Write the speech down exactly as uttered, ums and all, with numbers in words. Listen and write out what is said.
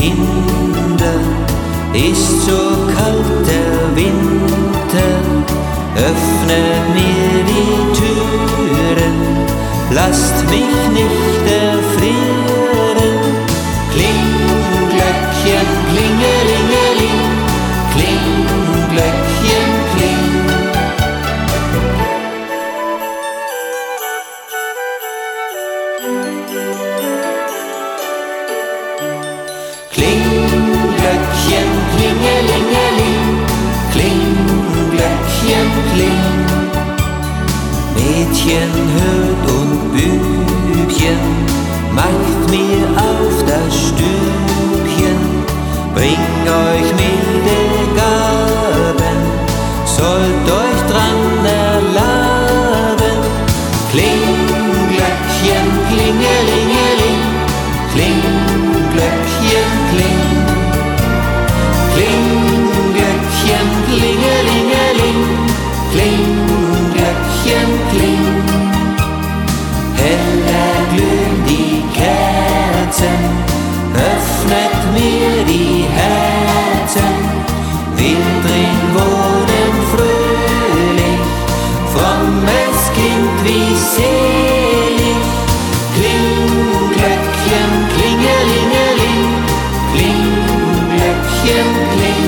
Kinder, ist so kalt der Winter, öffnet mir die Türen, lasst mich nicht erfrieren. Klingglöckchen, klingelingeling, Klingglöckchen, kling. Klingglöckchen, klingelingeling, Klingglöckchen, kling. Mädchen hört und Bübchen, macht mir auf das Stübchen, bring euch milde Gaben, sollt euch dran erlaben. Klingglöckchen, klingelingeling, Klingglöckchen, kling. Klingglöckchen, klingelingeling, Klingglöckchen, kling. Hell erglühen die Kerzen, öffnet mir die Herzen. Wir drin wohnen fröhlich, frommes Kind wie selig. Klingglöckchen, klingelingeling, Klingglöckchen, kling.